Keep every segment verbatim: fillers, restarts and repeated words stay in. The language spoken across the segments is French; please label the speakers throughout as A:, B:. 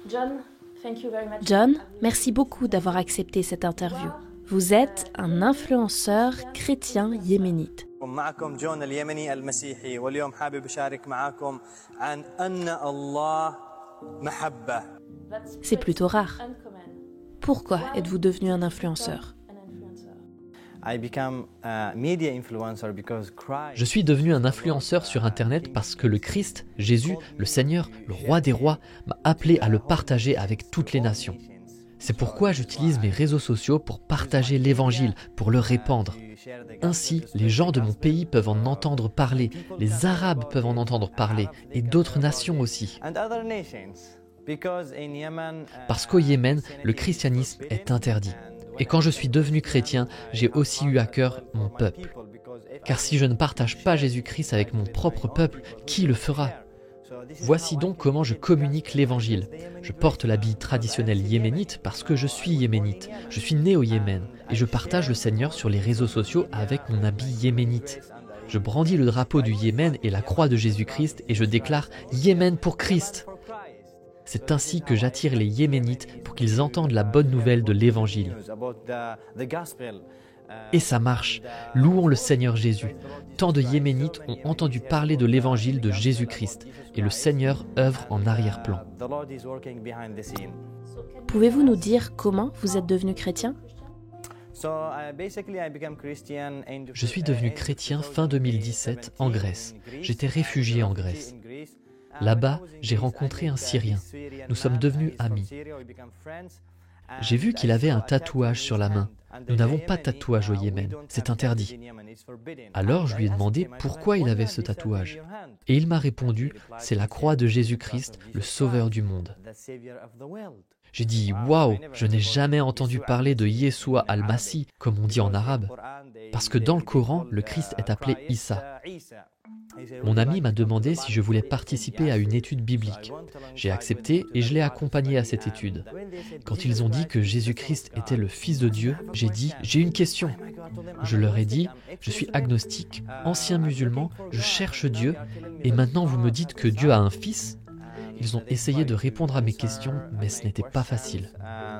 A: John, merci beaucoup d'avoir accepté cette interview. Vous êtes un influenceur chrétien yéménite.
B: معكم جون اليمني المسيحي واليوم حابب أشارك معكم عن أن الله محبة.
A: C'est plutôt rare. Pourquoi êtes-vous devenu un influenceur ?
C: Je suis devenu un influenceur sur Internet parce que le Christ, Jésus, le Seigneur, le Roi des rois, m'a appelé à le partager avec toutes les nations. C'est pourquoi j'utilise mes réseaux sociaux pour partager l'Évangile, pour le répandre. Ainsi, les gens de mon pays peuvent en entendre parler, les Arabes peuvent en entendre parler, et d'autres nations aussi. Parce qu'au Yémen, le christianisme est interdit. Et quand je suis devenu chrétien, j'ai aussi eu à cœur mon peuple. Car si je ne partage pas Jésus-Christ avec mon propre peuple, qui le fera ? Voici donc comment je communique l'Évangile. Je porte l'habit traditionnel yéménite parce que je suis yéménite. Je suis né au Yémen et je partage le Seigneur sur les réseaux sociaux avec mon habit yéménite. Je brandis le drapeau du Yémen et la croix de Jésus-Christ et je déclare « Yémen pour Christ ». C'est ainsi que j'attire les Yéménites pour qu'ils entendent la bonne nouvelle de l'Évangile. Et ça marche. Louons le Seigneur Jésus. Tant de Yéménites ont entendu parler de l'Évangile de Jésus-Christ et le Seigneur œuvre en arrière-plan.
A: Pouvez-vous nous dire comment vous êtes devenu chrétien ?
C: Je suis devenu chrétien fin deux mille dix-sept en Grèce. J'étais réfugié en Grèce. Là-bas, j'ai rencontré un Syrien. Nous sommes devenus amis. J'ai vu qu'il avait un tatouage sur la main. Nous n'avons pas de tatouage au Yémen, c'est interdit. Alors je lui ai demandé pourquoi il avait ce tatouage. Et il m'a répondu, c'est la croix de Jésus-Christ, le Sauveur du monde. J'ai dit, waouh, je n'ai jamais entendu parler de Yeshua al-Masih, comme on dit en arabe. Parce que dans le Coran, le Christ est appelé Issa. Mon ami m'a demandé si je voulais participer à une étude biblique. J'ai accepté et je l'ai accompagné à cette étude. Quand ils ont dit que Jésus-Christ était le Fils de Dieu, j'ai dit « J'ai une question ». Je leur ai dit « Je suis agnostique, ancien musulman, je cherche Dieu, et maintenant vous me dites que Dieu a un fils ?» Ils ont essayé de répondre à mes questions, mais ce n'était pas facile.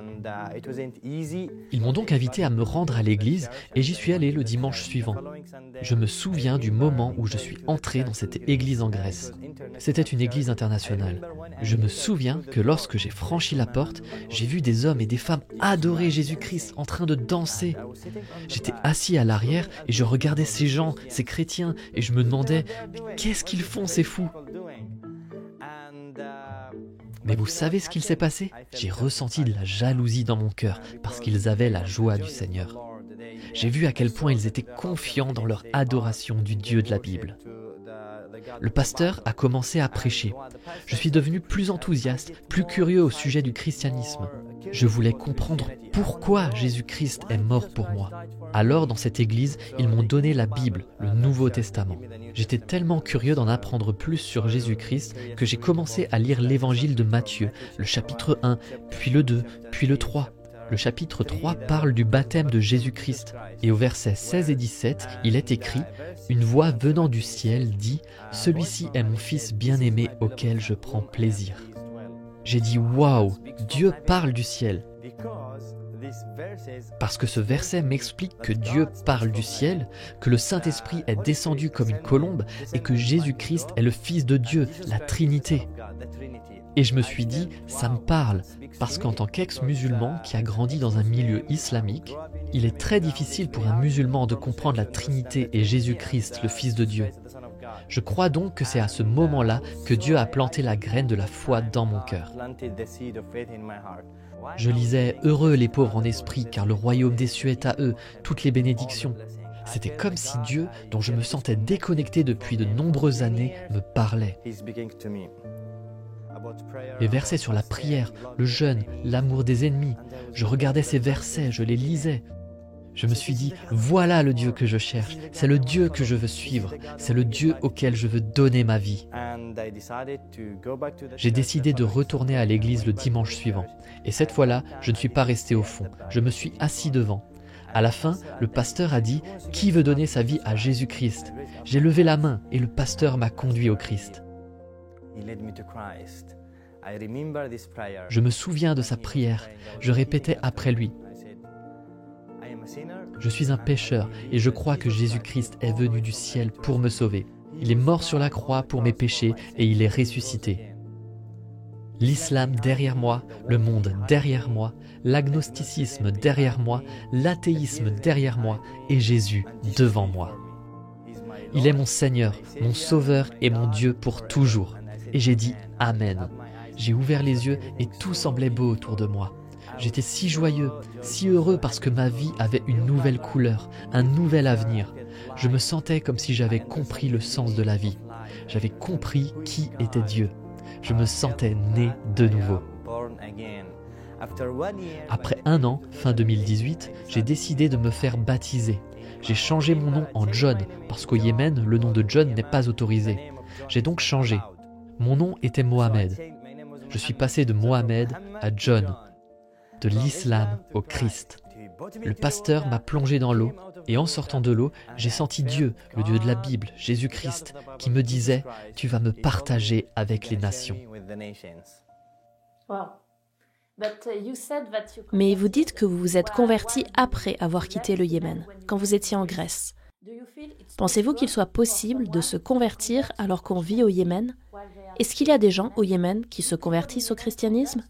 C: Ils m'ont donc invité à me rendre à l'église et j'y suis allé le dimanche suivant. Je me souviens du moment où je suis entré dans cette église en Grèce. C'était une église internationale. Je me souviens que lorsque j'ai franchi la porte, j'ai vu des hommes et des femmes adorer Jésus-Christ en train de danser. J'étais assis à l'arrière et je regardais ces gens, ces chrétiens, et je me demandais « Mais qu'est-ce qu'ils font ces fous ?» Mais vous savez ce qu'il s'est passé ? J'ai ressenti de la jalousie dans mon cœur parce qu'ils avaient la joie du Seigneur. J'ai vu à quel point ils étaient confiants dans leur adoration du Dieu de la Bible. Le pasteur a commencé à prêcher. Je suis devenu plus enthousiaste, plus curieux au sujet du christianisme. Je voulais comprendre pourquoi Jésus-Christ est mort pour moi. Alors, dans cette église, ils m'ont donné la Bible, le Nouveau Testament. J'étais tellement curieux d'en apprendre plus sur Jésus-Christ que j'ai commencé à lire l'évangile de Matthieu, le chapitre un, puis le deux, puis le trois. Le chapitre trois parle du baptême de Jésus-Christ. Et au verset seize et dix-sept, il est écrit « Une voix venant du ciel dit « Celui-ci est mon fils bien-aimé auquel je prends plaisir. » J'ai dit « Waouh, Dieu parle du ciel !» Parce que ce verset m'explique que Dieu parle du ciel, que le Saint-Esprit est descendu comme une colombe et que Jésus-Christ est le Fils de Dieu, la Trinité. Et je me suis dit, ça me parle, parce qu'en tant qu'ex-musulman qui a grandi dans un milieu islamique, il est très difficile pour un musulman de comprendre la Trinité et Jésus-Christ, le Fils de Dieu. Je crois donc que c'est à ce moment-là que Dieu a planté la graine de la foi dans mon cœur. Je lisais « Heureux les pauvres en esprit, car le royaume des cieux est à eux, toutes les bénédictions ». C'était comme si Dieu, dont je me sentais déconnecté depuis de nombreuses années, me parlait. Les versets sur la prière, le jeûne, l'amour des ennemis, je regardais ces versets, je les lisais. Je me suis dit, voilà le Dieu que je cherche, c'est le Dieu que je veux suivre, c'est le Dieu auquel je veux donner ma vie. J'ai décidé de retourner à l'église le dimanche suivant. Et cette fois-là, je ne suis pas resté au fond, je me suis assis devant. À la fin, le pasteur a dit « Qui veut donner sa vie à Jésus-Christ ?» J'ai levé la main et le pasteur m'a conduit au Christ. Je me souviens de sa prière. Je répétais après lui. Je suis un pécheur et je crois que Jésus-Christ est venu du ciel pour me sauver. Il est mort sur la croix pour mes péchés et il est ressuscité. L'islam derrière moi, le monde derrière moi, l'agnosticisme derrière moi, l'athéisme derrière moi et Jésus devant moi. Il est mon Seigneur, mon Sauveur et mon Dieu pour toujours. Et j'ai dit Amen. J'ai ouvert les yeux et tout semblait beau autour de moi. J'étais si joyeux, si heureux parce que ma vie avait une nouvelle couleur, un nouvel avenir. Je me sentais comme si j'avais compris le sens de la vie. J'avais compris qui était Dieu. Je me sentais né de nouveau. Après un an, fin deux mille dix-huit, j'ai décidé de me faire baptiser. J'ai changé mon nom en John, parce qu'au Yémen, le nom de John n'est pas autorisé. J'ai donc changé. Mon nom était Mohamed. Je suis passé de Mohamed à John, de l'islam au Christ. Le pasteur m'a plongé dans l'eau, et en sortant de l'eau, j'ai senti Dieu, le Dieu de la Bible, Jésus-Christ, qui me disait « Tu vas me partager avec les nations ».
A: Mais vous dites que vous vous êtes converti après avoir quitté le Yémen, quand vous étiez en Grèce. Pensez-vous qu'il soit possible de se convertir alors qu'on vit au Yémen? Est-ce qu'il y a des gens au Yémen qui se convertissent au christianisme?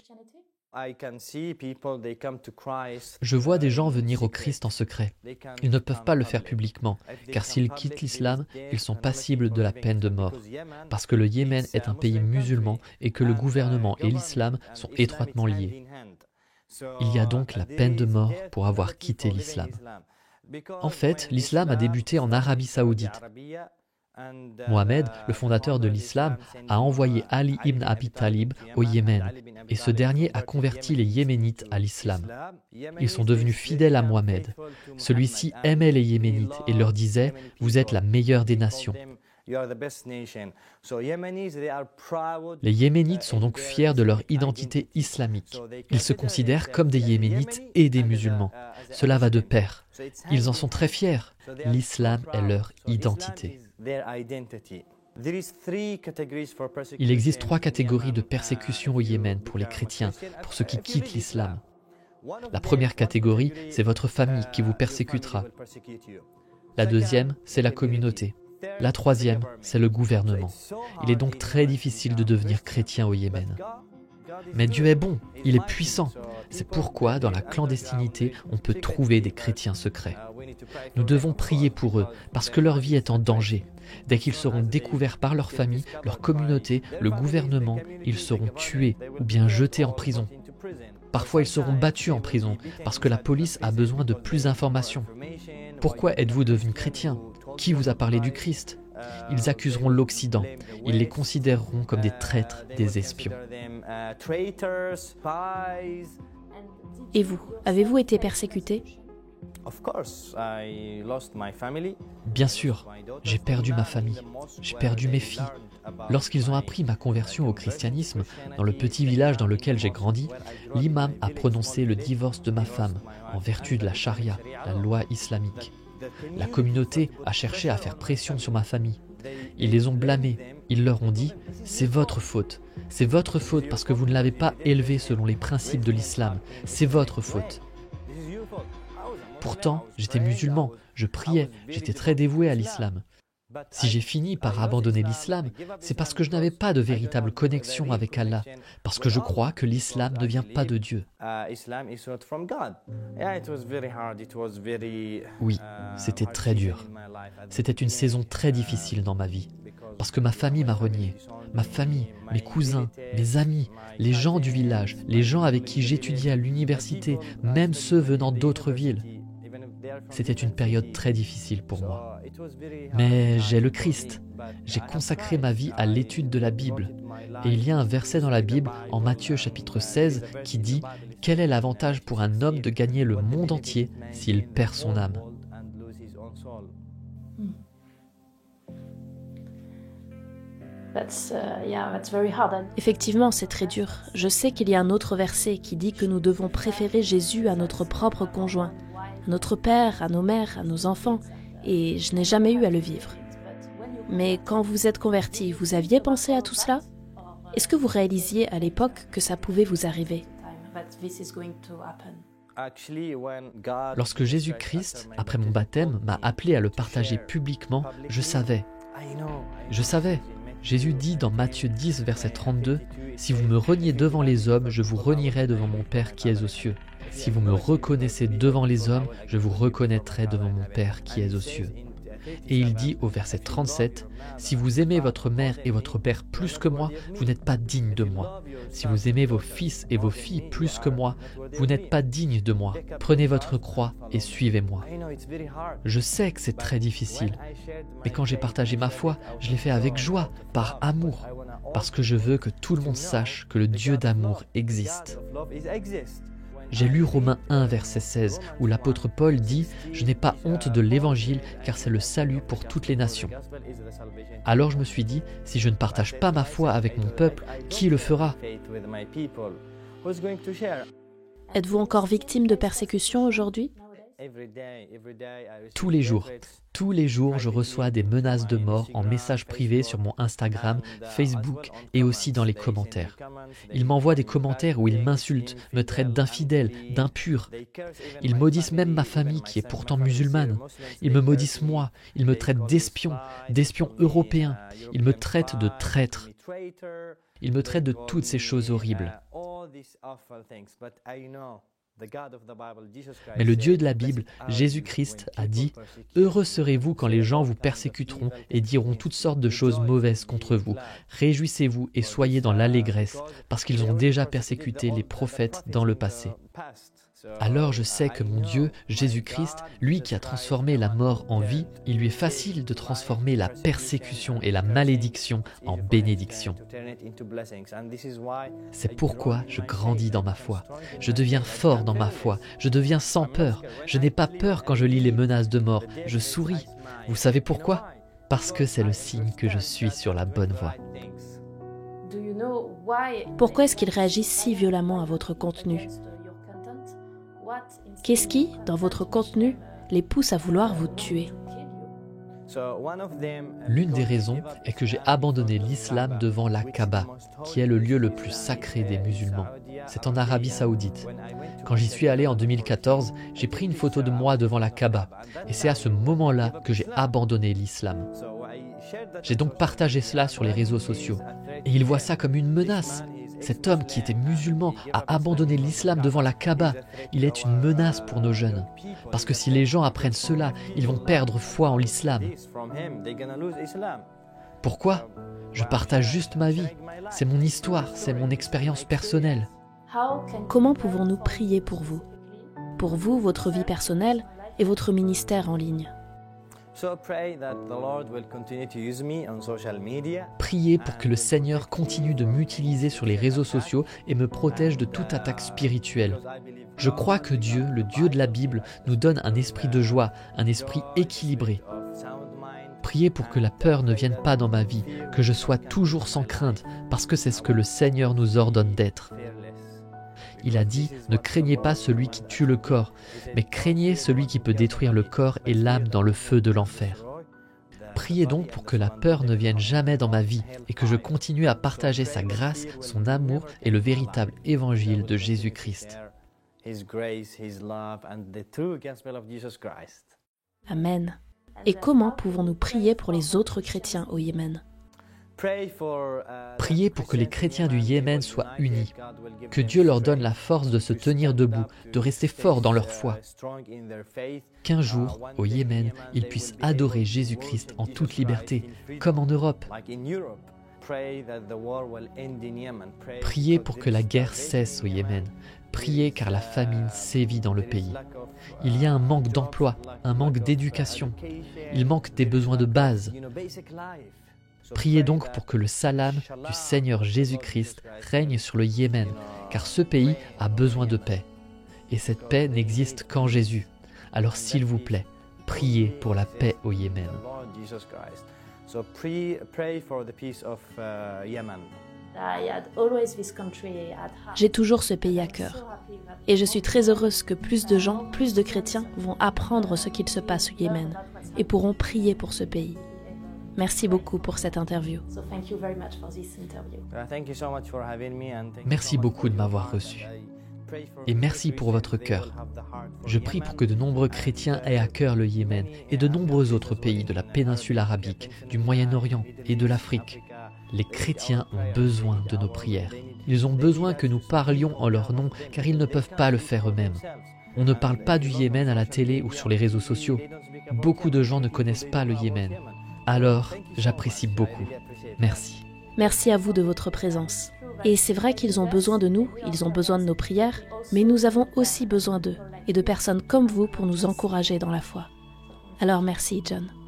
C: Je vois des gens venir au Christ en secret. Ils ne peuvent pas le faire publiquement, car s'ils quittent l'islam, ils sont passibles de la peine de mort. Parce que le Yémen est un pays musulman et que le gouvernement et l'islam sont étroitement liés. Il y a donc la peine de mort pour avoir quitté l'islam. En fait, l'islam a débuté en Arabie Saoudite. Mohamed, le fondateur de l'islam, a envoyé Ali ibn Abi Talib au Yémen, et ce dernier a converti les Yéménites à l'islam. Ils sont devenus fidèles à Mohamed. Celui-ci aimait les Yéménites et leur disait « Vous êtes la meilleure des nations ». Les Yéménites sont donc fiers de leur identité islamique. Ils se considèrent comme des Yéménites et des musulmans. Cela va de pair. Ils en sont très fiers. L'islam est leur identité. Il existe trois catégories de persécution au Yémen pour les chrétiens, pour ceux qui quittent l'islam. La première catégorie, c'est votre famille qui vous persécutera. La deuxième, c'est la communauté. La troisième, c'est le gouvernement. Il est donc très difficile de devenir chrétien au Yémen. Mais Dieu est bon, il est puissant. C'est pourquoi, dans la clandestinité, on peut trouver des chrétiens secrets. Nous devons prier pour eux, parce que leur vie est en danger. Dès qu'ils seront découverts par leur famille, leur communauté, le gouvernement, ils seront tués ou bien jetés en prison. Parfois, ils seront battus en prison, parce que la police a besoin de plus d'informations. Pourquoi êtes-vous devenu chrétien? Qui vous a parlé du Christ? Ils accuseront l'Occident. Ils les considéreront comme des traîtres, des espions.
A: Et vous, avez-vous été persécuté?
C: Bien sûr, j'ai perdu ma famille, j'ai perdu mes filles. Lorsqu'ils ont appris ma conversion au christianisme, dans le petit village dans lequel j'ai grandi, l'imam a prononcé le divorce de ma femme, en vertu de la charia, la loi islamique. La communauté a cherché à faire pression sur ma famille. Ils les ont blâmés. Ils leur ont dit « C'est votre faute. C'est votre faute parce que vous ne l'avez pas élevé selon les principes de l'islam. C'est votre faute. » Pourtant, j'étais musulman, je priais, j'étais très dévoué à l'islam. Si j'ai fini par abandonner l'islam, c'est parce que je n'avais pas de véritable connexion avec Allah, parce que je crois que l'islam ne vient pas de Dieu. Oui, c'était très dur. C'était une saison très difficile dans ma vie, parce que ma famille m'a renié. Ma famille, mes cousins, mes amis, les gens du village, les gens avec qui j'étudiais à l'université, même ceux venant d'autres villes. C'était une période très difficile pour moi. Mais j'ai le Christ. J'ai consacré ma vie à l'étude de la Bible. Et il y a un verset dans la Bible, en Matthieu chapitre seize, qui dit « Quel est l'avantage pour un homme de gagner le monde entier s'il perd son âme ?»
A: Effectivement, c'est très dur. Je sais qu'il y a un autre verset qui dit que nous devons préférer Jésus à notre propre conjoint, à notre père, à nos mères, à nos enfants, et je n'ai jamais eu à le vivre. Mais quand vous êtes converti, vous aviez pensé à tout cela? Est-ce que vous réalisiez à l'époque que ça pouvait vous arriver?
C: Lorsque Jésus-Christ, après mon baptême, m'a appelé à le partager publiquement, je savais. Je savais. Jésus dit dans Matthieu dix, verset trente-deux, « Si vous me reniez devant les hommes, je vous renierai devant mon Père qui est aux cieux. Si vous me reconnaissez devant les hommes, je vous reconnaîtrai devant mon Père qui est aux cieux. » Et il dit au verset trente-sept, « Si vous aimez votre mère et votre père plus que moi, vous n'êtes pas digne de moi. Si vous aimez vos fils et vos filles plus que moi, vous n'êtes pas digne de moi. Prenez votre croix et suivez-moi. » Je sais que c'est très difficile, mais quand j'ai partagé ma foi, je l'ai fait avec joie, par amour, parce que je veux que tout le monde sache que le Dieu d'amour existe. J'ai lu Romains un, verset seize, où l'apôtre Paul dit « Je n'ai pas honte de l'Évangile, car c'est le salut pour toutes les nations. » Alors je me suis dit, si je ne partage pas ma foi avec mon peuple, qui le fera?
A: Êtes-vous encore victime de persécution aujourd'hui?
C: Tous les jours, tous les jours, je reçois des menaces de mort en messages privés sur mon Instagram, Facebook et aussi dans les commentaires. Ils m'envoient des commentaires où ils m'insultent, me traitent d'infidèle, d'impur. Ils maudissent même ma famille qui est pourtant musulmane. Ils me maudissent moi, ils me traitent d'espion, d'espion européen. Ils me traitent de traître. Ils me traitent de toutes ces choses horribles. Mais le Dieu de la Bible, Jésus-Christ, a dit « Heureux serez-vous quand les gens vous persécuteront et diront toutes sortes de choses mauvaises contre vous. Réjouissez-vous et soyez dans l'allégresse, parce qu'ils ont déjà persécuté les prophètes dans le passé. » Alors je sais que mon Dieu, Jésus-Christ, lui qui a transformé la mort en vie, il lui est facile de transformer la persécution et la malédiction en bénédiction. C'est pourquoi je grandis dans ma foi. Je deviens fort dans ma foi. Je deviens sans peur. Je n'ai pas peur quand je lis les menaces de mort. Je souris. Vous savez pourquoi? Parce que c'est le signe que je suis sur la bonne voie.
A: Pourquoi est-ce qu'il réagit si violemment à votre contenu? Qu'est-ce qui, dans votre contenu, les pousse à vouloir vous tuer?
C: L'une des raisons est que j'ai abandonné l'islam devant la Kaaba, qui est le lieu le plus sacré des musulmans. C'est en Arabie Saoudite. Quand j'y suis allé en deux mille quatorze, j'ai pris une photo de moi devant la Kaaba, et c'est à ce moment-là que j'ai abandonné l'islam. J'ai donc partagé cela sur les réseaux sociaux, et ils voient ça comme une menace. Cet homme qui était musulman a abandonné l'islam devant la Kaaba. Il est une menace pour nos jeunes. Parce que si les gens apprennent cela, ils vont perdre foi en l'islam. Pourquoi? Je partage juste ma vie. C'est mon histoire, c'est mon expérience personnelle.
A: Comment pouvons-nous prier pour vous? Pour vous, votre vie personnelle et votre ministère en ligne?
C: Priez pour que le Seigneur continue de m'utiliser sur les réseaux sociaux et me protège de toute attaque spirituelle. Je crois que Dieu, le Dieu de la Bible, nous donne un esprit de joie, un esprit équilibré. Priez pour que la peur ne vienne pas dans ma vie, que je sois toujours sans crainte, parce que c'est ce que le Seigneur nous ordonne d'être. Il a dit « Ne craignez pas celui qui tue le corps, mais craignez celui qui peut détruire le corps et l'âme dans le feu de l'enfer. » Priez donc pour que la peur ne vienne jamais dans ma vie et que je continue à partager sa grâce, son amour et le véritable évangile de Jésus-Christ.
A: Amen. Et comment pouvons-nous prier pour les autres chrétiens au Yémen?
C: Priez pour que les chrétiens du Yémen soient unis, que Dieu leur donne la force de se tenir debout, de rester forts dans leur foi, qu'un jour, au Yémen, ils puissent adorer Jésus-Christ en toute liberté, comme en Europe. Priez pour que la guerre cesse au Yémen. Priez car la famine sévit dans le pays. Il y a un manque d'emploi, un manque d'éducation. Il manque des besoins de base. Priez donc pour que le salam du Seigneur Jésus-Christ règne sur le Yémen, car ce pays a besoin de paix. Et cette paix n'existe qu'en Jésus. Alors s'il vous plaît, priez pour la paix au Yémen.
A: J'ai toujours ce pays à cœur. Et je suis très heureuse que plus de gens, plus de chrétiens vont apprendre ce qu'il se passe au Yémen et pourront prier pour ce pays. Merci beaucoup pour cette interview.
C: Merci beaucoup de m'avoir reçu. Et merci pour votre cœur. Je prie pour que de nombreux chrétiens aient à cœur le Yémen et de nombreux autres pays de la péninsule arabique, du Moyen-Orient et de l'Afrique. Les chrétiens ont besoin de nos prières. Ils ont besoin que nous parlions en leur nom, car ils ne peuvent pas le faire eux-mêmes. On ne parle pas du Yémen à la télé ou sur les réseaux sociaux. Beaucoup de gens ne connaissent pas le Yémen. Alors, j'apprécie beaucoup. Merci.
A: Merci à vous de votre présence. Et c'est vrai qu'ils ont besoin de nous, ils ont besoin de nos prières, mais nous avons aussi besoin d'eux et de personnes comme vous pour nous encourager dans la foi. Alors merci, John.